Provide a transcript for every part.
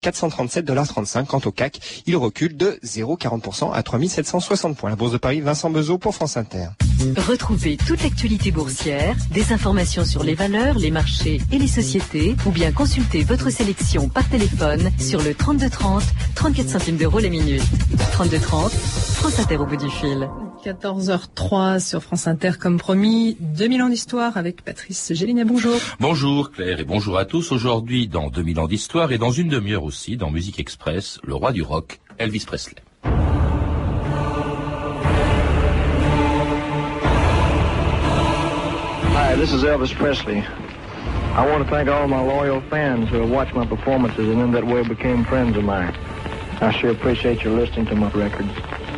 $437,35. Quant au CAC, il recule de 0,40% à 3760 points. La Bourse de Paris, Vincent Bezeau pour France Inter. Retrouvez toute l'actualité boursière, des informations sur les valeurs, les marchés et les sociétés, ou bien consultez votre sélection par téléphone sur le 3230, 34 centimes d'euros la minute. 3230, France Inter au bout du fil. 14h03 sur France Inter, comme promis, 2000 ans d'histoire avec Patrice Gélinet. Bonjour. Bonjour Claire et bonjour à tous. Aujourd'hui, dans 2000 ans d'histoire et dans une demi-heure aussi, dans Musique Express, le roi du rock, Elvis Presley. Hi, this is Elvis Presley. I want to thank all my loyal fans who have watched my performances and in that way became friends of mine. I sure appreciate your listening to my records.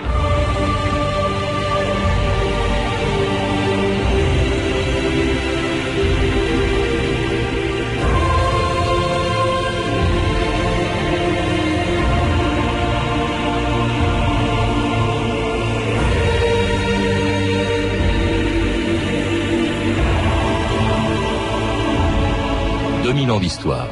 D'histoire.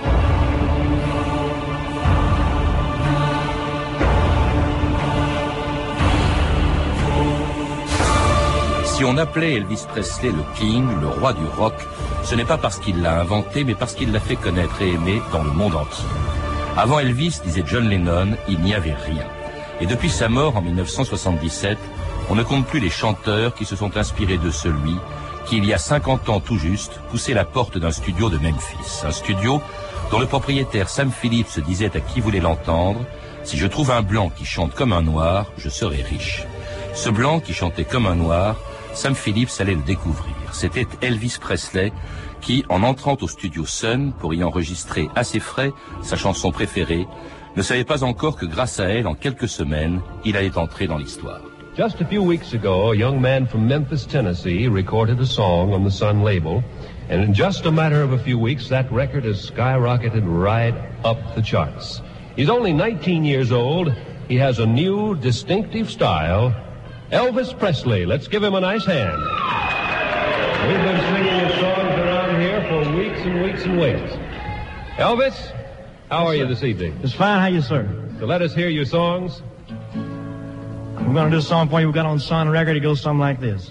Si on appelait Elvis Presley le King, le roi du rock, ce n'est pas parce qu'il l'a inventé, mais parce qu'il l'a fait connaître et aimer dans le monde entier. Avant Elvis, disait John Lennon, il n'y avait rien. Et depuis sa mort en 1977, on ne compte plus les chanteurs qui se sont inspirés de celui qui, il y a 50 ans tout juste, poussait la porte d'un studio de Memphis. Un studio dont le propriétaire Sam Phillips disait à qui voulait l'entendre « Si je trouve un blanc qui chante comme un noir, je serai riche ». Ce blanc qui chantait comme un noir, Sam Phillips allait le découvrir. C'était Elvis Presley qui, en entrant au studio Sun pour y enregistrer à ses frais sa chanson préférée, ne savait pas encore que grâce à elle, en quelques semaines, il allait entrer dans l'histoire. Just a few weeks ago, a young man from Memphis, Tennessee, recorded a song on the Sun label, and in just a matter of a few weeks, that record has skyrocketed right up the charts. He's only 19 years old. He has a new, distinctive style. Elvis Presley. Let's give him a nice hand. We've been singing his songs around here for weeks and weeks and weeks. Elvis, how are you this evening? It's fine. How you, sir? So let us hear your songs. We're going to do a song for you we got on Sun record. It goes something like this.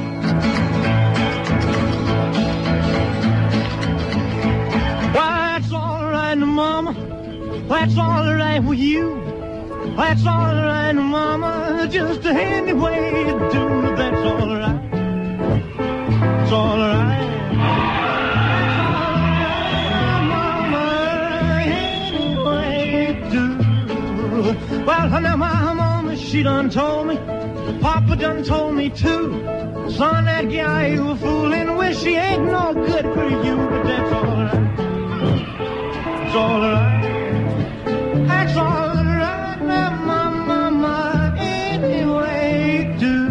Well, that's all right, Mama. That's all right with you. That's all right, Mama. Just any way you do. That's all right. It's all right. Well, now my mama, she done told me, Papa done told me too. Son, that guy you a fooling with, she ain't no good for you, but that's all right. It's all right. That's all right, now my mama, anyway do.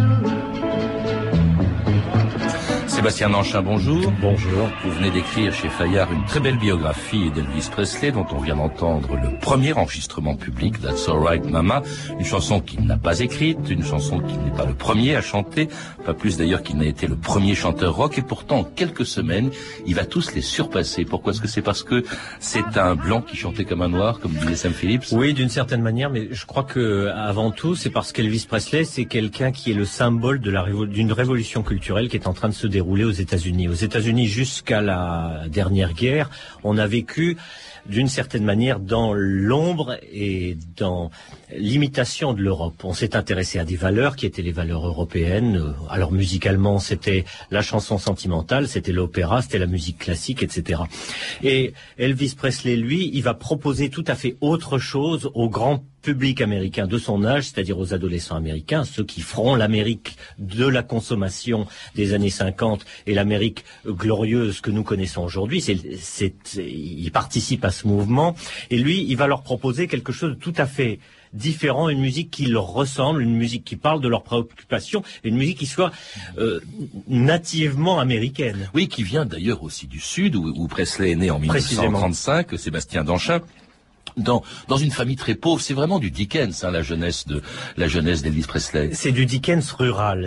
Sébastien Danchin, bonjour. Bonjour. Vous venez d'écrire chez Fayard une très belle biographie d'Elvis Presley dont on vient d'entendre le premier enregistrement public, That's All Right Mama, une chanson qu'il n'a pas écrite, une chanson qu'il n'est pas le premier à chanter, pas plus d'ailleurs qu'il n'a été le premier chanteur rock, et pourtant en quelques semaines, il va tous les surpasser. Pourquoi? Est-ce que c'est parce que c'est un blanc qui chantait comme un noir, comme disait Sam Phillips? Oui, d'une certaine manière, mais je crois que avant tout, c'est parce qu'Elvis Presley, c'est quelqu'un qui est le symbole de d'une révolution culturelle qui est en train de se dérouler aux États-Unis. Aux États-Unis, jusqu'à la dernière guerre, on a vécu d'une certaine manière dans l'ombre et dans l'imitation de l'Europe. On s'est intéressé à des valeurs qui étaient les valeurs européennes. Alors musicalement, c'était la chanson sentimentale, c'était l'opéra, c'était la musique classique, etc. Et Elvis Presley, lui, il va proposer tout à fait autre chose au grand public américain de son âge, c'est-à-dire aux adolescents américains, ceux qui feront l'Amérique de la consommation des années 50 et l'Amérique glorieuse que nous connaissons aujourd'hui. Il participe à ce mouvement et lui, il va leur proposer quelque chose de tout à fait différent, une musique qui leur ressemble, une musique qui parle de leurs préoccupations, une musique qui soit nativement américaine. Oui, qui vient d'ailleurs aussi du Sud, où Presley est né en 1935, Sébastien Danchin. dans une famille très pauvre. C'est vraiment du Dickens, la jeunesse d'Elvis Presley. C'est du Dickens rural.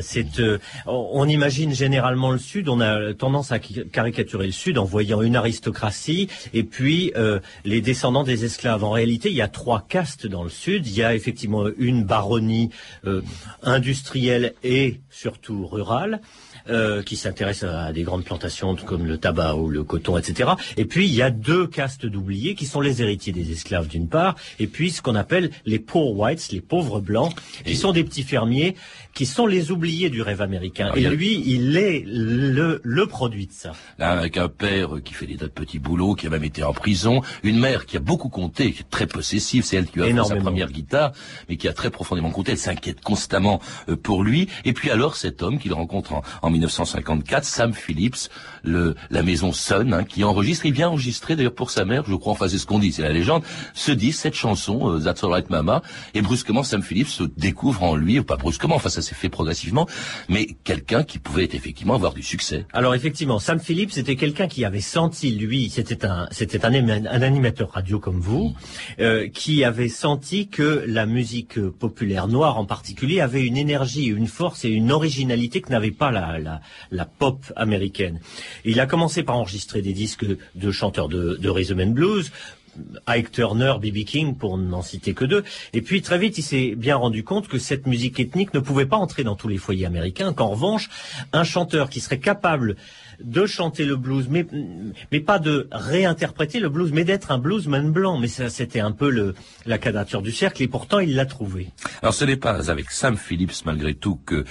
On imagine généralement le Sud, on a tendance à caricaturer le Sud en voyant une aristocratie et puis les descendants des esclaves. En réalité, il y a 3 castes dans le Sud. Il y a effectivement une baronnie industrielle et surtout rurale. Qui s'intéressent à des grandes plantations comme le tabac ou le coton, etc. Et puis il y a 2 castes d'oubliés qui sont les héritiers des esclaves d'une part, et puis ce qu'on appelle les poor whites, les pauvres blancs, qui sont des petits fermiers, qui sont les oubliés du rêve américain. Alors, et lui, il est le produit de ça. Là, avec un père qui fait des tas de petits boulots, qui a même été en prison, une mère qui a beaucoup compté, qui est très possessive, c'est elle qui lui a fait sa première guitare, mais qui a très profondément compté, elle s'inquiète constamment pour lui. Et puis alors cet homme qu'il rencontre en 1954, Sam Phillips, la maison Sun, qui enregistre, il vient enregistrer d'ailleurs pour sa mère, je crois, enfin c'est ce qu'on dit, c'est la légende, cette chanson, That's All Right Mama, et brusquement Sam Phillips se découvre en lui, ou pas brusquement, enfin ça s'est fait progressivement, mais quelqu'un qui pouvait effectivement avoir du succès. Alors effectivement, Sam Phillips c'était quelqu'un qui avait senti, lui, c'était un animateur radio comme vous, qui avait senti que la musique populaire noire en particulier avait une énergie, une force et une originalité que n'avait pas la pop américaine. Il a commencé par enregistrer des disques de chanteurs de rhythm and blues, Ike Turner, B.B. King, pour n'en citer que 2. Et puis très vite, il s'est bien rendu compte que cette musique ethnique ne pouvait pas entrer dans tous les foyers américains, qu'en revanche, un chanteur qui serait capable de chanter le blues, mais pas de réinterpréter le blues, mais d'être un bluesman blanc. Mais ça, c'était un peu la quadrature du cercle, et pourtant il l'a trouvé. Alors ce n'est pas avec Sam Phillips, malgré tout, que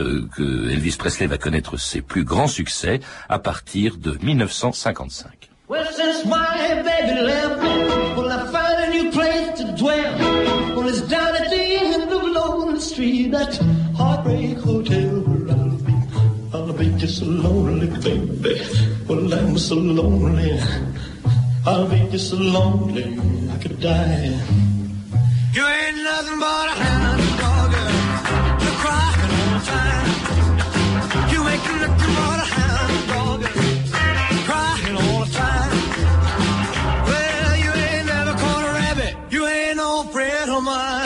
Elvis Presley va connaître ses plus grands succès à partir de 1955. Well, since my baby left, well, I found a new place to dwell. Well, it's down at the end of Lonely Street, that Heartbreak Hotel where I'll be just so lonely, baby. Well, I'm so lonely. I'll be just so lonely, I could die. You ain't nothing but a hound dog, you're crying all the time. You ain't nothing but a hound dog, crying all the time. Well, you ain't never caught a rabbit, you ain't no friend of mine.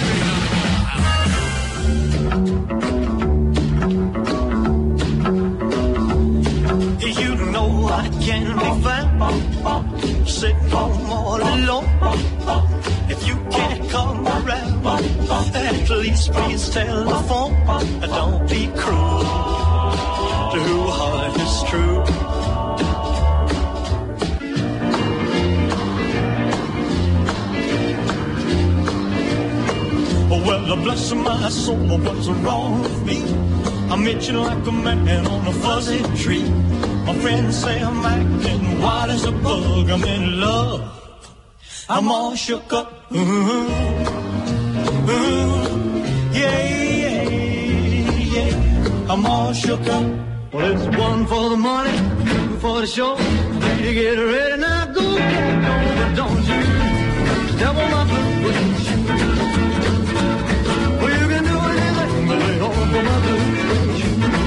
You know I can't be found sitting home all alone. If you can't come around, at least please telephone. Don't be cruel to who heart is true. Well, bless my soul, what's wrong with me? I'm itching like a man on a fuzzy tree. My friends say I'm acting wild as a bug. I'm in love, I'm all shook up. Yeah, I'm all shook up. Well, it's 1 for the money, 2 for the show. You get ready now, go get on, but don't you double my blues. Well, you can do anything but lay off of my blues.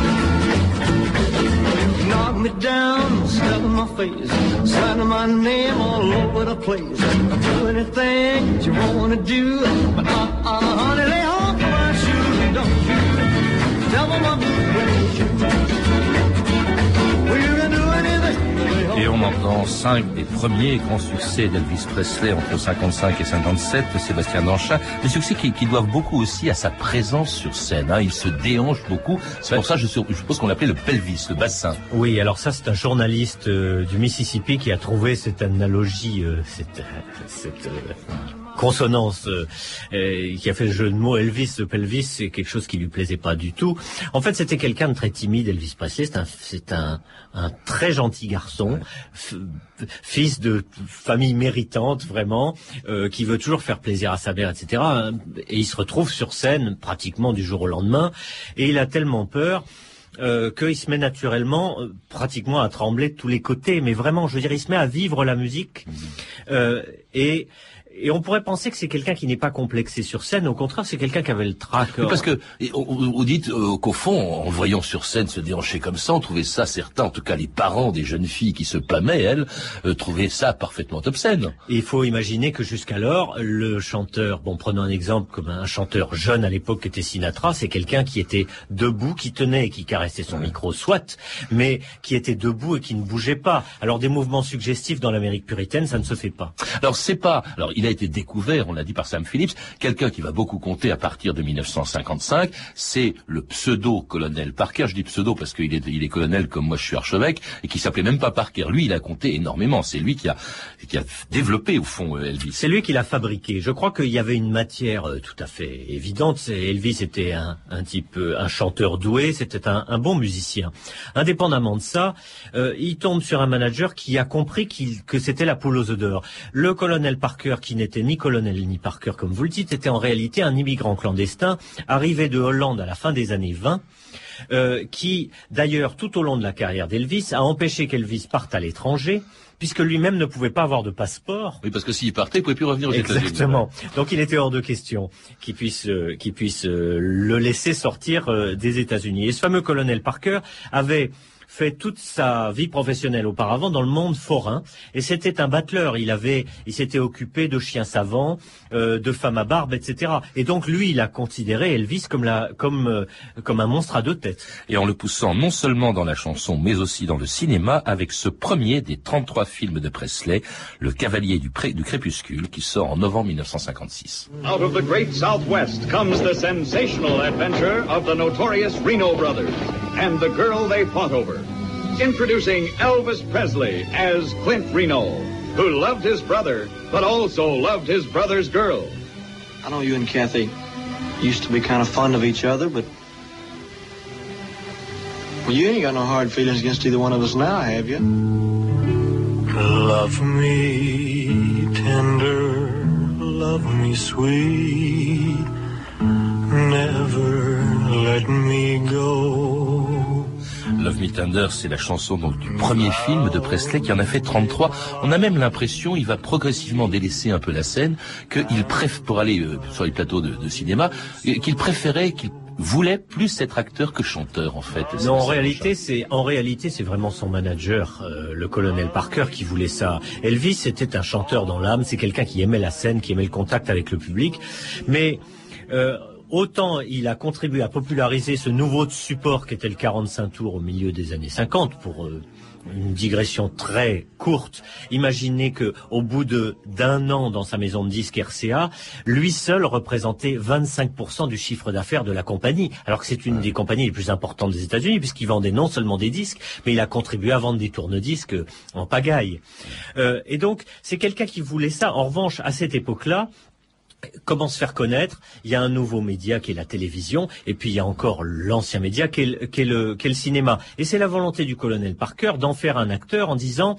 Knock me down, step in my face, signing my name all over the place. Do anything that you wanna do, but honey, lay off my shoes, don't you double my blues. Well, you can do anything. Et on entend 5 des premiers grands succès d'Elvis Presley entre 55 et 57, Sébastien Danchat, des succès qui doivent beaucoup aussi à sa présence sur scène. Il se déhanche beaucoup. C'est pour ça, je suppose qu'on l'appelait le pelvis, le bassin. Oui, alors ça, c'est un journaliste du Mississippi qui a trouvé cette analogie, cette consonance qui a fait le jeu de mots Elvis, le pelvis, c'est quelque chose qui lui plaisait pas du tout. En fait, c'était quelqu'un de très timide, Elvis Presley. C'est un très gentil garçon, fils de famille méritante, vraiment, qui veut toujours faire plaisir à sa mère, etc. Et il se retrouve sur scène pratiquement du jour au lendemain, et il a tellement peur qu'il se met naturellement pratiquement à trembler de tous les côtés. Mais vraiment, je veux dire, il se met à vivre la musique et Et on pourrait penser que c'est quelqu'un qui n'est pas complexé sur scène. Au contraire, c'est quelqu'un qui avait le trac. Parce que vous dites qu'au fond, en le voyant sur scène se déhancher comme ça, on trouvait ça, certains, en tout cas les parents des jeunes filles qui se pâmaient, elles, trouvaient ça parfaitement obscène. Et il faut imaginer que jusqu'alors, le chanteur, bon, prenons un exemple comme un chanteur jeune à l'époque qui était Sinatra, c'est quelqu'un qui était debout, qui tenait et qui caressait son micro, soit, mais qui était debout et qui ne bougeait pas. Alors des mouvements suggestifs dans l'Amérique puritaine, ça ne se fait pas. Alors il a été découvert, on l'a dit par Sam Phillips, quelqu'un qui va beaucoup compter à partir de 1955, c'est le pseudo-colonel Parker. Je dis pseudo parce qu'il est colonel comme moi je suis archevêque, et qui s'appelait même pas Parker. Lui, il a compté énormément. C'est lui qui a développé, au fond, Elvis. C'est lui qui l'a fabriqué. Je crois qu'il y avait une matière tout à fait évidente. Elvis était un chanteur doué, c'était un bon musicien. Indépendamment de ça, il tombe sur un manager qui a compris que c'était la poule aux œufs d'or. Le colonel Parker, qui n'était ni colonel ni Parker, comme vous le dites, était en réalité un immigrant clandestin, arrivé de Hollande à la fin des années 20, qui, d'ailleurs, tout au long de la carrière d'Elvis, a empêché qu'Elvis parte à l'étranger, puisque lui-même ne pouvait pas avoir de passeport. Oui, parce que s'il partait, il pouvait plus revenir aux États-Unis. Exactement. Donc il était hors de question qu'il puisse le laisser sortir des États-Unis. Et ce fameux colonel Parker avait fait toute sa vie professionnelle auparavant dans le monde forain, et c'était un battleur. Il s'était occupé de chiens savants, de femmes à barbe, etc. Et donc lui, il a considéré Elvis comme un monstre à deux têtes. Et en le poussant non seulement dans la chanson, mais aussi dans le cinéma, avec ce premier des 33 films de Presley, Le Cavalier du Crépuscule, qui sort en novembre 1956. Out of the great Southwest comes the sensational adventure of the notorious Reno brothers and the girl they fought over. Introducing Elvis Presley as Clint Reno, who loved his brother, but also loved his brother's girl. I know you and Kathy used to be kind of fond of each other, but well, you ain't got no hard feelings against either one of us now, have you? Love me tender, love me sweet, never let me go. Love Me Tender, c'est la chanson donc du premier film de Presley qui en a fait 33. On a même l'impression, il va progressivement délaisser un peu la scène, qu'il préfère, pour aller sur les plateaux de cinéma, qu'il voulait plus être acteur que chanteur, en fait. Non, en réalité, c'est vraiment son manager, le colonel Parker, qui voulait ça. Elvis, c'était un chanteur dans l'âme, c'est quelqu'un qui aimait la scène, qui aimait le contact avec le public, mais autant il a contribué à populariser ce nouveau support qu'était le 45 tours au milieu des années 50, pour une digression très courte. Imaginez que au bout d'un an dans sa maison de disques RCA, lui seul représentait 25% du chiffre d'affaires de la compagnie, alors que c'est une des compagnies les plus importantes des États-Unis, puisqu'il vendait non seulement des disques, mais il a contribué à vendre des tourne-disques en pagaille. Et donc, c'est quelqu'un qui voulait ça. En revanche, à cette époque-là, comment se faire connaître? Il y a un nouveau média qui est la télévision, et puis il y a encore l'ancien média qui est le cinéma. Et c'est la volonté du colonel Parker d'en faire un acteur en disant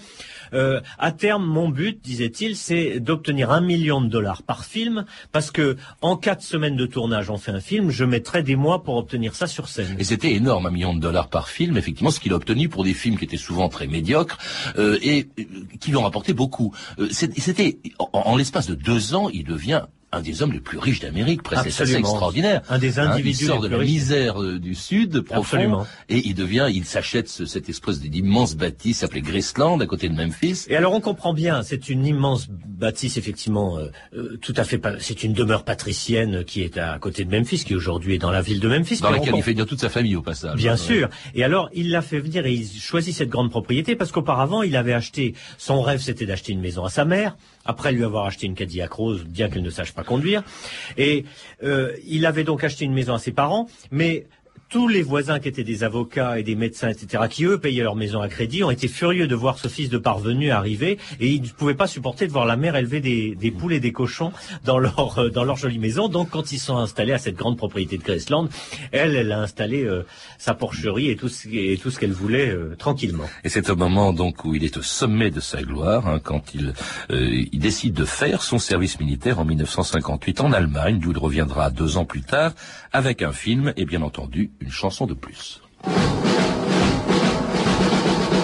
à terme, mon but, disait-il, c'est d'obtenir $1 million par film, parce que en 4 semaines de tournage, on fait un film, je mettrai des mois pour obtenir ça sur scène. Et c'était énorme, $1 million par film, effectivement, ce qu'il a obtenu pour des films qui étaient souvent très médiocres et qui lui ont rapporté beaucoup. C'était en l'espace de 2 ans, il devient un des hommes les plus riches d'Amérique, presque. C'est assez extraordinaire. Un des individus il sort de la misère du Sud, profond. Absolument. Et il s'achète cette espèce d'immense bâtisse appelée Graceland, à côté de Memphis. Et alors on comprend bien, c'est une immense bâtisse, effectivement, tout à fait, c'est une demeure patricienne qui est à côté de Memphis, qui aujourd'hui est dans la ville de Memphis. Dans laquelle il fait venir toute sa famille au passage. Bien sûr. Et alors, il l'a fait venir et il choisit cette grande propriété parce qu'auparavant, il avait acheté, son rêve c'était d'acheter une maison à sa mère, après lui avoir acheté une Cadillac Rose, bien qu'elle ne sache pas conduire. Et il avait donc acheté une maison à ses parents, mais tous les voisins qui étaient des avocats et des médecins, etc., qui eux payaient leur maison à crédit, ont été furieux de voir ce fils de parvenu arriver, et ils ne pouvaient pas supporter de voir la mère élever des poules et des cochons dans leur jolie maison. Donc quand ils sont installés à cette grande propriété de Graceland, elle a installé sa porcherie et tout ce qu'elle voulait tranquillement. Et c'est au moment donc où il est au sommet de sa gloire, quand il décide de faire son service militaire en 1958 en Allemagne, d'où il reviendra 2 ans plus tard avec un film et bien entendu une chanson de plus.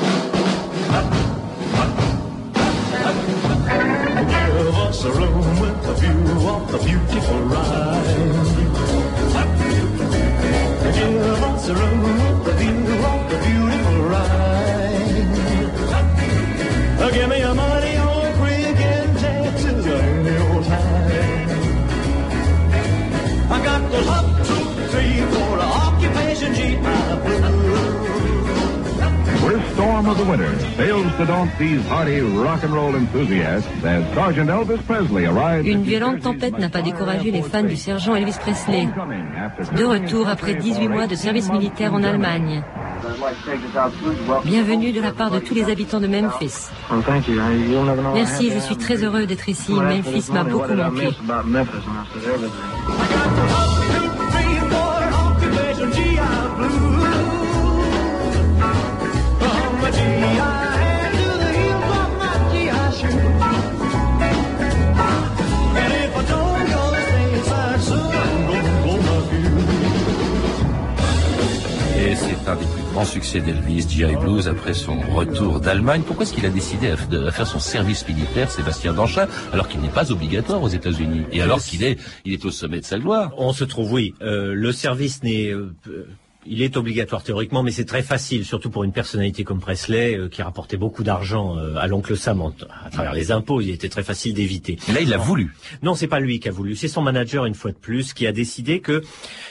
Give us a room the view of the beautiful ride. Give us a room with the view of the beautiful ride. Give me your money on Creek and Texas any old time. I got the hop, 2, 3 for the occupation GI Blue. Worst storm of the winter fails to daunt these hardy rock and roll enthusiasts as Sergeant Elvis Presley arrives. Une violente tempête n'a pas découragé les fans du sergent Elvis Presley. De retour après 18 mois de service militaire en Allemagne. Bienvenue de la part de tous les habitants de Memphis. Merci, je suis très heureux d'être ici. Memphis m'a beaucoup manqué. Et c'est un des plus grands succès d'Elvis, GI Blues, après son retour d'Allemagne. Pourquoi est-ce qu'il a décidé de faire son service militaire, Sébastien Danchin, alors qu'il n'est pas obligatoire aux États-Unis et alors qu'il est au sommet de sa gloire? On se trouve, oui. Le service n'est... il est obligatoire théoriquement, mais c'est très facile, surtout pour une personnalité comme Presley, qui rapportait beaucoup d'argent à l'oncle Sam à travers les impôts. Il était très facile d'éviter. Et là, il l'a voulu. Non, c'est pas lui qui a voulu. C'est son manager, une fois de plus, qui a décidé que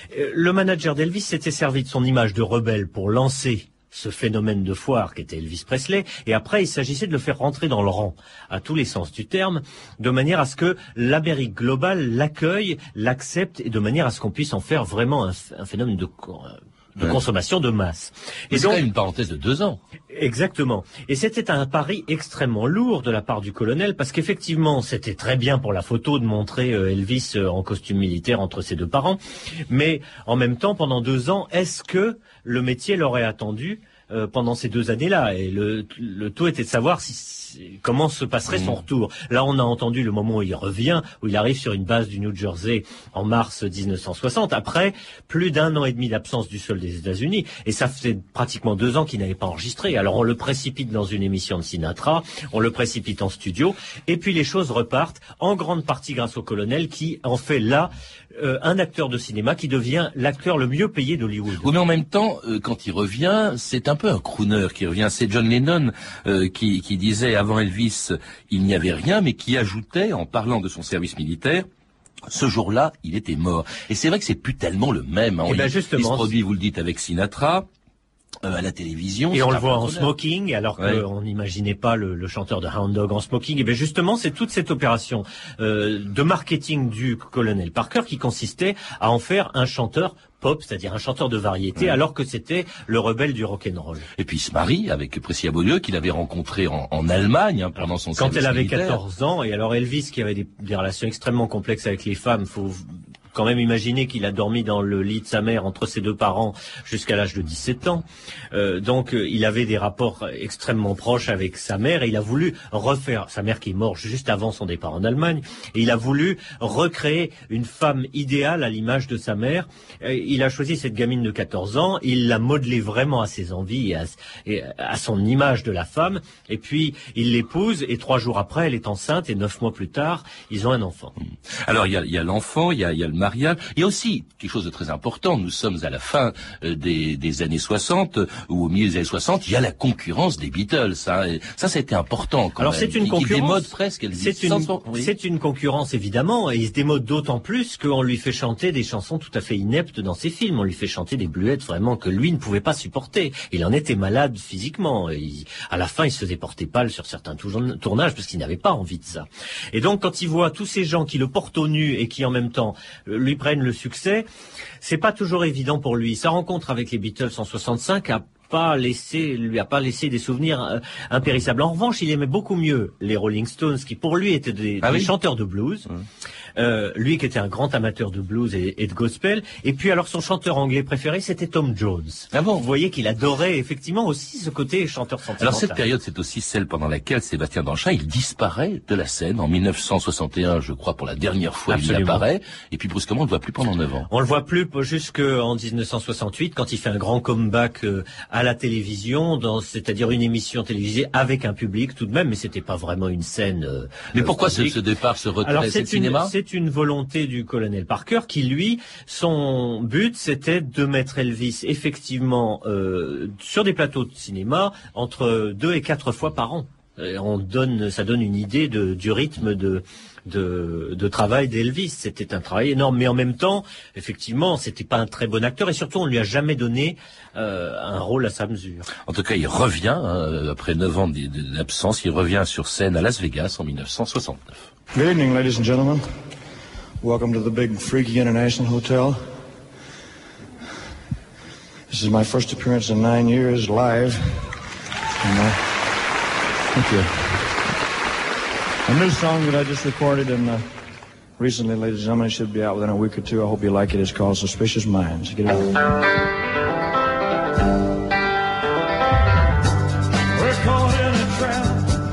le manager d'Elvis s'était servi de son image de rebelle pour lancer ce phénomène de foire qu'était Elvis Presley, et après il s'agissait de le faire rentrer dans le rang, à tous les sens du terme, de manière à ce que l'Amérique globale l'accueille, l'accepte, et de manière à ce qu'on puisse en faire vraiment un phénomène de consommation de masse. Et c'est quand même une parenthèse de 2 ans. Exactement. Et c'était un pari extrêmement lourd de la part du colonel, parce qu'effectivement, c'était très bien pour la photo de montrer Elvis en costume militaire entre ses 2 parents, mais en même temps, pendant 2 ans, est-ce que le métier l'aurait attendu pendant ces 2 années-là? Et le tout était de savoir comment se passerait son retour. Là, on a entendu le moment où il revient, où il arrive sur une base du New Jersey en mars 1960, après plus d'1 an et demi d'absence du sol des États-Unis, et ça fait pratiquement 2 ans qu'il n'avait pas enregistré. Alors on le précipite dans une émission de Sinatra, on le précipite en studio, et puis les choses repartent, en grande partie grâce au colonel, qui en fait là un acteur de cinéma qui devient l'acteur le mieux payé d'Hollywood. Oui, mais en même temps, quand il revient, c'est un peu un crooner qui revient. C'est John Lennon qui disait avant Elvis, il n'y avait rien, mais qui ajoutait, en parlant de son service militaire, ce jour-là, il était mort. Et c'est vrai que c'est plus tellement le même. Hein. Il se produit, vous le dites, avec Sinatra, à la télévision. Et on le voit en smoking, alors qu'on n'imaginait pas le chanteur de Hound Dog en smoking. Et bien justement, c'est toute cette opération de marketing du colonel Parker qui consistait à en faire un chanteur pop, c'est-à-dire un chanteur de variété, alors que c'était le rebelle du rock'n'roll. Et puis il se marie avec Priscilla Beaulieu, qu'il avait rencontré en Allemagne pendant son service militaire. Quand elle avait 14 ans, et alors Elvis, qui avait des relations extrêmement complexes avec les femmes, faut quand même imaginer qu'il a dormi dans le lit de sa mère entre ses 2 parents jusqu'à l'âge de 17 ans. Donc il avait des rapports extrêmement proches avec sa mère, et il a voulu refaire, sa mère qui est morte juste avant son départ en Allemagne, et il a voulu recréer une femme idéale à l'image de sa mère. Il a choisi cette gamine de 14 ans, il l'a modelée vraiment à ses envies et à son image de la femme, et puis il l'épouse, et 3 jours après elle est enceinte, et 9 mois plus tard ils ont un enfant. Alors il y a l'enfant, il y a le mariage. Il y a aussi quelque chose de très important. Nous sommes à la fin des années 60 ou au milieu des années 60. Il y a la concurrence des Beatles. Ça a été important. Alors c'est une concurrence. Qui démode presque. C'est une concurrence évidemment, et il se démode d'autant plus qu'on lui fait chanter des chansons tout à fait ineptes dans ses films. On lui fait chanter des bluettes vraiment que lui ne pouvait pas supporter. Il en était malade physiquement. À la fin, il se faisait porter pâle sur certains tournages parce qu'il n'avait pas envie de ça. Et donc quand il voit tous ces gens qui le portent au nu et qui en même temps lui prennent le succès, c'est pas toujours évident pour lui. Sa rencontre avec les Beatles en 65 lui a pas laissé des souvenirs impérissables. En revanche, il aimait beaucoup mieux les Rolling Stones, qui pour lui étaient des chanteurs de blues. lui qui était un grand amateur de blues et de gospel. Et puis alors son chanteur anglais préféré, c'était Tom Jones. Ah bon? Vous voyez qu'il adorait effectivement aussi ce côté chanteur sentimental. Alors cette période, c'est aussi celle pendant laquelle Sébastien Danchin, il disparaît de la scène. En 1961, je crois, pour la dernière fois, Absolument. il apparaît. Et puis brusquement, on ne le voit plus pendant 9 ans. On le voit plus jusqu'en 1968, quand il fait un grand comeback à la télévision, c'est-à-dire une émission télévisée avec un public tout de même, mais c'était pas vraiment une scène. Mais pourquoi ce départ, ce retrait? Alors c'est le cinéma? C'est une volonté du colonel Parker qui, lui, son but, c'était de mettre Elvis effectivement sur des plateaux de cinéma entre 2 et 4 fois par an. Ça donne une idée du rythme de travail d'Elvis. C'était un travail énorme, mais en même temps, effectivement, c'était pas un très bon acteur et surtout, on lui a jamais donné un rôle à sa mesure. En tout cas, il revient après 9 ans d'absence. Il revient sur scène à Las Vegas en 1969. Good evening, ladies and gentlemen. Welcome to the Big Freaky International Hotel. This is my first appearance in 9 years live. Thank you. A new song that I just recorded recently, ladies and gentlemen. It should be out within a week or two. I hope you like it. It's called Suspicious Minds. Get it out. We're caught in a trap.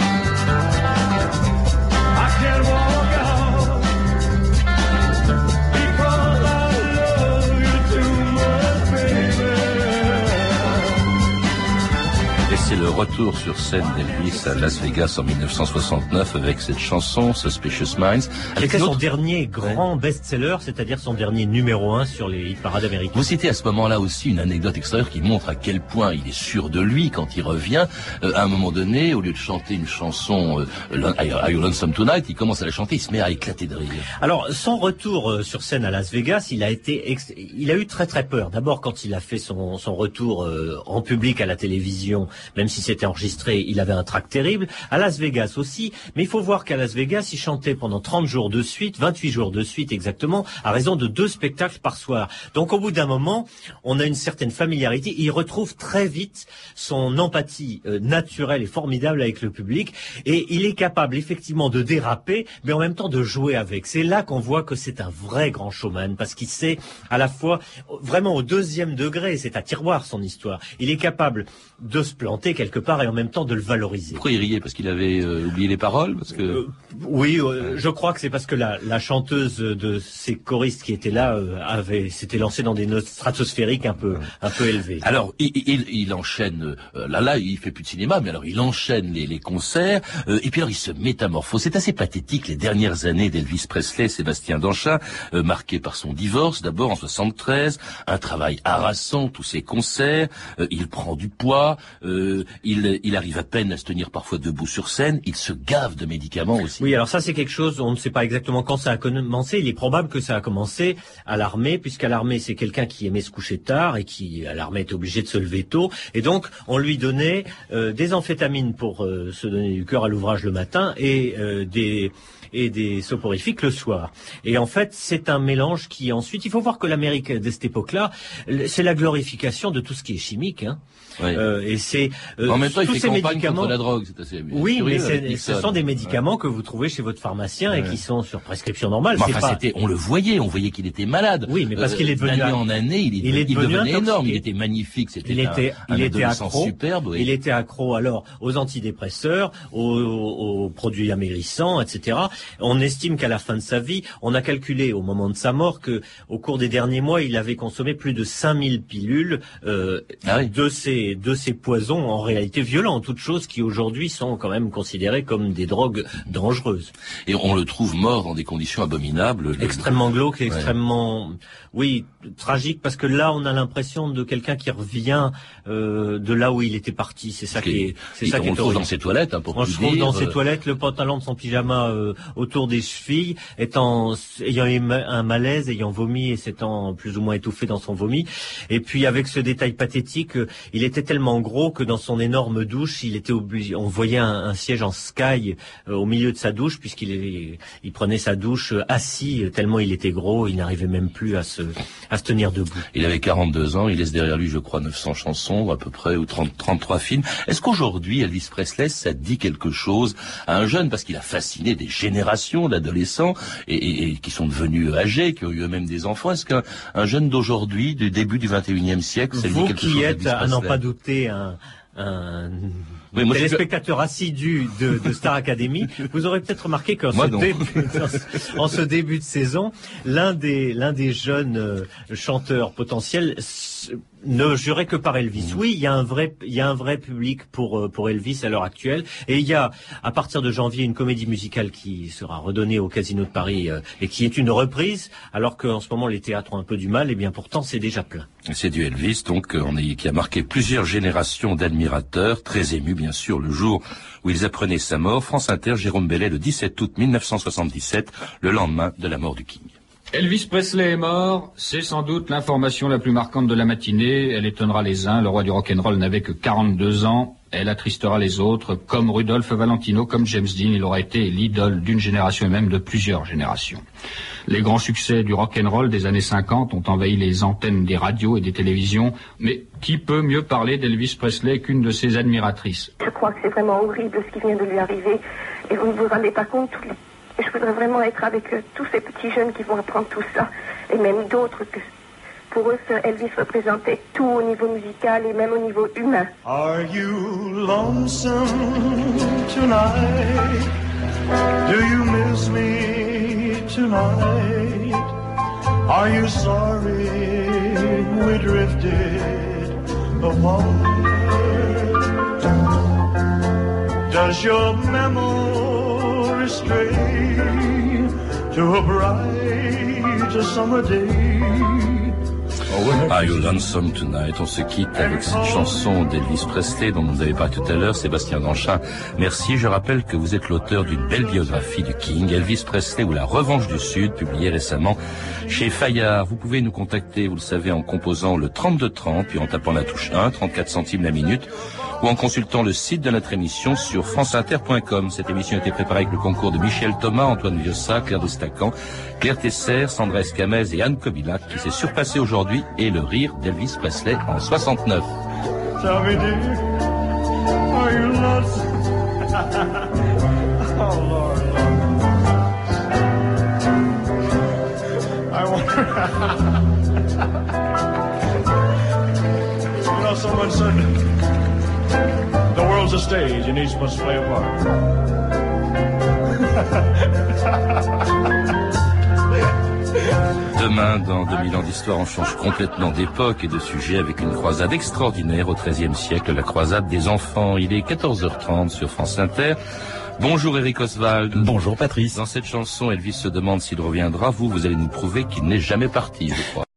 I can't walk out because I love you too much, baby. Et c'est le retour sur scène d'Elvis à Las Vegas en 1969 avec cette chanson Suspicious Minds. C'était son dernier grand best-seller, c'est-à-dire son dernier numéro 1 sur les hit-parades américaines. Vous citez à ce moment-là aussi une anecdote extérieure qui montre à quel point il est sûr de lui quand il revient. À un moment donné, au lieu de chanter une chanson Are You Lonesome Tonight, il commence à la chanter, il se met à éclater de rire. Alors, son retour sur scène à Las Vegas, il a eu très très peur. D'abord, quand il a fait son retour en public à la télévision, même si c'était enregistré, il avait un trac terrible. À Las Vegas aussi, mais il faut voir qu'à Las Vegas, il chantait pendant 30 jours de suite, 28 jours de suite exactement, à raison de 2 spectacles par soir. Donc au bout d'un moment, on a une certaine familiarité. Il retrouve très vite son empathie naturelle et formidable avec le public, et il est capable effectivement de déraper, mais en même temps de jouer avec. C'est là qu'on voit que c'est un vrai grand showman, parce qu'il sait à la fois, vraiment au 2e degré, c'est à tiroir son histoire. Il est capable de se planter quelque part et en même temps de le valoriser. Pourquoi il riait? Parce qu'il avait oublié les paroles? Parce que oui, je crois que c'est parce que la chanteuse de ces choristes qui étaient là s'était lancée dans des notes stratosphériques un peu élevées. Alors il enchaîne là il fait plus de cinéma, mais alors il enchaîne les concerts et puis alors il se métamorphose. C'est assez pathétique les dernières années d'Elvis Presley, Sébastien Danchin, marqué par son divorce d'abord en 73, un travail harassant, tous ses concerts, il prend du poids, il arrive à peine à se tenir parfois debout sur scène, il se gave de médicaments aussi. Oui, alors ça c'est quelque chose, on ne sait pas exactement quand ça a commencé, il est probable que ça a commencé à l'armée, puisqu'à l'armée c'est quelqu'un qui aimait se coucher tard et qui à l'armée était obligé de se lever tôt, et donc on lui donnait des amphétamines pour se donner du cœur à l'ouvrage le matin et des soporifiques le soir. Et en fait, c'est un mélange qui ensuite, il faut voir que l'Amérique de cette époque-là, c'est la glorification de tout ce qui est chimique, hein. Oui. Et c'est en même temps, il tous fait ces campagne médicaments contre la drogue, c'est assez amusant. Oui, mais ce sont des médicaments que vous trouvez chez votre pharmacien et qui sont sur prescription normale. Mais enfin, on le voyait, on voyait qu'il était malade. Oui, mais parce qu'il est devenu d'année en année, il devenait énorme, il était magnifique, c'était un adolescent superbe. Oui. Il était accro alors aux antidépresseurs, aux produits amaigrissants, etc. On estime qu'à la fin de sa vie, on a calculé au moment de sa mort que au cours des derniers mois, il avait consommé plus de 5000 pilules de ces poisons en réalité violents, toutes choses qui aujourd'hui sont quand même considérées comme des drogues dangereuses. Et on le trouve mort dans des conditions abominables. Extrêmement glauque, extrêmement, oui, tragique, parce que là on a l'impression de quelqu'un qui revient de là où il était parti. C'est ça qui est, c'est ça qui est horrible. On le trouve dans ses toilettes, hein, pour on se trouve dans ses toilettes, le pantalon de son pyjama autour des chevilles, ayant eu un malaise, ayant vomi et s'étant plus ou moins étouffé dans son vomi. Et puis avec ce détail pathétique, il était tellement gros que dans son énorme douche, il était obligé. On voyait un siège en sky au milieu de sa douche, puisqu'il prenait sa douche assis tellement il était gros, il n'arrivait même plus à se tenir debout. Il avait 42 ans, il laisse derrière lui, je crois, 900 chansons à peu près, ou 33 films. Est-ce qu'aujourd'hui, Elvis Presley, ça dit quelque chose à un jeune, parce qu'il a fasciné des générations génération d'adolescents et qui sont devenus âgés, qui ont eu eux-mêmes des enfants. Est-ce qu'un jeune d'aujourd'hui, du début du XXIe siècle, ça lui dit quelque chose? Vous qui êtes, à n'en pas douter, oui, téléspectateur assidu de Star Academy, vous aurez peut-être remarqué qu'en ce début de saison, l'un des jeunes chanteurs potentiels ne jurait que par Elvis. Oui, il y a un vrai public pour Elvis à l'heure actuelle, et il y a à partir de janvier une comédie musicale qui sera redonnée au Casino de Paris et qui est une reprise, alors qu'en ce moment les théâtres ont un peu du mal, et bien pourtant c'est déjà plein. C'est du Elvis donc qui a marqué plusieurs générations d'admirateurs, très émus bien sûr le jour où ils apprenaient sa mort. France Inter, Jérôme Bellet, le 17 août 1977, le lendemain de la mort du King. Elvis Presley est mort, c'est sans doute l'information la plus marquante de la matinée. Elle étonnera les uns, le roi du rock'n'roll n'avait que 42 ans. Elle attristera les autres, comme Rudolph Valentino, comme James Dean. Il aura été l'idole d'une génération et même de plusieurs générations. Les grands succès du rock'n'roll des années 50 ont envahi les antennes des radios et des télévisions. Mais qui peut mieux parler d'Elvis Presley qu'une de ses admiratrices? Je crois que c'est vraiment horrible ce qui vient de lui arriver. Et vous ne vous rendez pas compte, je voudrais vraiment être avec tous ces petits jeunes qui vont apprendre tout ça. Et même d'autres que... Pour eux, Elvis représentait tout au niveau musical et même au niveau humain. Are you lonesome tonight? Do you miss me tonight? Are you sorry we drifted apart? Does your memory stray to a bright summer day? Are You Lonesome Tonight? On se quitte avec cette chanson d'Elvis Presley dont vous avez parlé tout à l'heure, Sébastien Danchin. Merci. Je rappelle que vous êtes l'auteur d'une belle biographie du King, Elvis Presley ou La Revanche du Sud, publiée récemment chez Fayard. Vous pouvez nous contacter, vous le savez, en composant le 3230, puis en tapant la touche 1, 34 centimes la minute, ou en consultant le site de notre émission sur franceinter.com. Cette émission a été préparée avec le concours de Michel Thomas, Antoine Viossa, Claire Destacan, Claire Tesser, Sandra Escamez et Anne Kobilac, qui s'est surpassé aujourd'hui, et le rire d'Elvis Presley en 69. Tell me, dear, are you lost? Oh, Lord, I wonder... You know, someone said, the world's a stage and each must play a part. Demain, dans 2000 ans d'histoire, on change complètement d'époque et de sujet avec une croisade extraordinaire au XIIIe siècle, la croisade des enfants. Il est 14h30 sur France Inter. Bonjour Eric Oswald. Bonjour Patrice. Dans cette chanson, Elvis se demande s'il reviendra. Vous allez nous prouver qu'il n'est jamais parti, je crois.